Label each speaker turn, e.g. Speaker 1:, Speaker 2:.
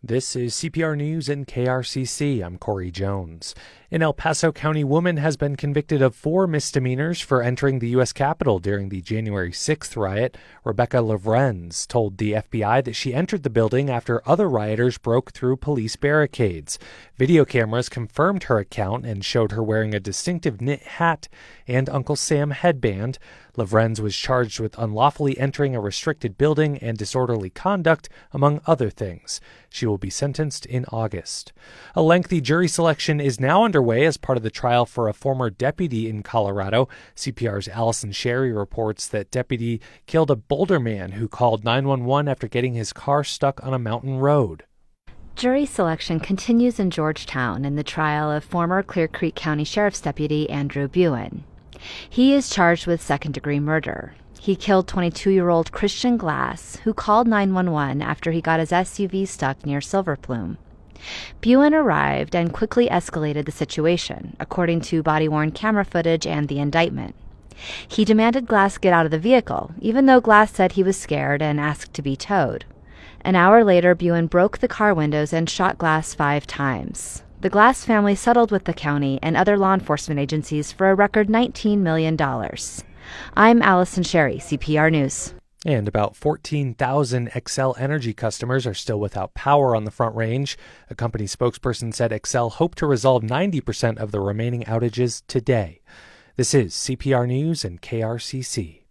Speaker 1: This is CPR News and KRCC. I'm Corey Jones. An El Paso County woman has been convicted of 4 misdemeanors for entering the U.S. Capitol during the January 6th riot. Rebecca Lorenz told the FBI that she entered the building after other rioters broke through police barricades. Video cameras confirmed her account and showed her wearing a distinctive knit hat and Uncle Sam headband. Lorenz was charged with unlawfully entering a restricted building and disorderly conduct, among other things. She will be sentenced in August. A lengthy jury selection is now underway as part of the trial for a former deputy in Colorado. CPR's Allison Sherry reports that deputy killed a Boulder man who called 911 after getting his car stuck on a mountain road.
Speaker 2: Jury selection continues in Georgetown in the trial of former Clear Creek County Sheriff's Deputy Andrew Buin. He is charged with second-degree murder. He killed 22-year-old Christian Glass, who called 911 after he got his SUV stuck near Silver Plume. Buin arrived and quickly escalated the situation, according to body-worn camera footage and the indictment. He demanded Glass get out of the vehicle, even though Glass said he was scared and asked to be towed. An hour later, Buin broke the car windows and shot Glass 5 times. The Glass family settled with the county and other law enforcement agencies for a record $19 million. I'm Allison Sherry, CPR News.
Speaker 1: And about 14,000 Xcel Energy customers are still without power on the Front Range. A company spokesperson said Xcel hoped to resolve 90% of the remaining outages today. This is CPR News and KRCC.